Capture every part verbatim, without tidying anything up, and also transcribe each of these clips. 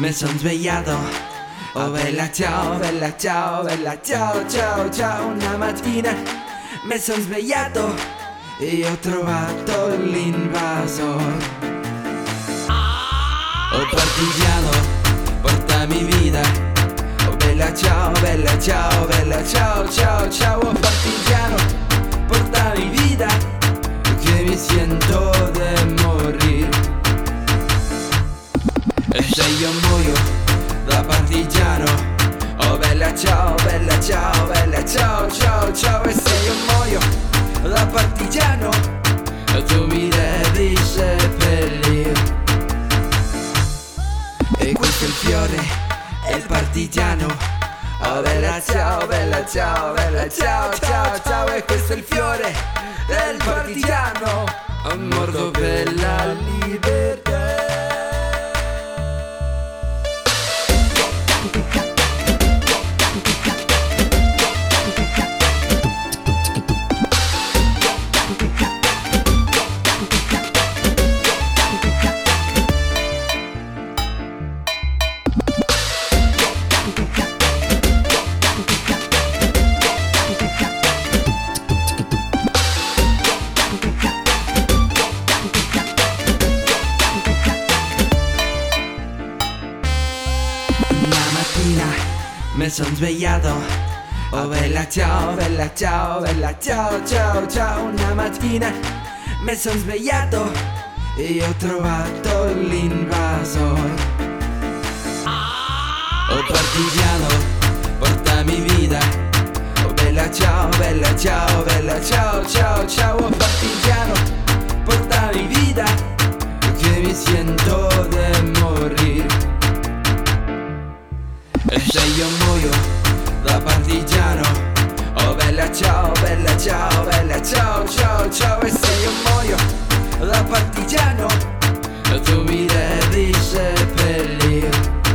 mi son svegliato. Oh bella ciao, bella ciao, bella ciao, ciao, ciao. Una mattina mi son svegliato e ho trovato l'invasor. Oh partigiano, portami via. Oh bella ciao, bella ciao, bella ciao, ciao, ciao. Oh partigiano, portami via, che mi siento de morir. E se io muoio da partigiano, oh bella ciao, bella ciao, bella ciao, ciao, ciao. E se io muoio da partigiano, tu mi devi seppellire. E questo è il fiore, è il partigiano. Oh bella ciao, bella ciao, bella ciao, ciao, ciao. E questo è il fiore del partigiano, morto per la libertà. Mi son svegliato, oh bella ciao, bella ciao, bella ciao, ciao, ciao. Una mattina mi son svegliato e ho trovato l'invasor. Oh partigiano, portami via. Oh bella ciao, bella ciao, bella ciao, ciao, ciao. Oh partigiano, portami via, che mi siento de morir. E se io muoio da partigiano, oh bella ciao, bella ciao, bella ciao, ciao, ciao. E se io muoio da partigiano, tu mi devi seppellire.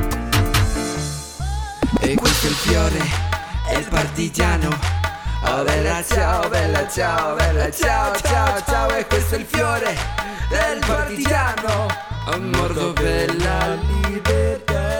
E questo è il fiore, è il partigiano. Oh bella ciao, bella ciao, bella ciao, ciao, ciao. E questo è il fiore del partigiano, morto per la libertà.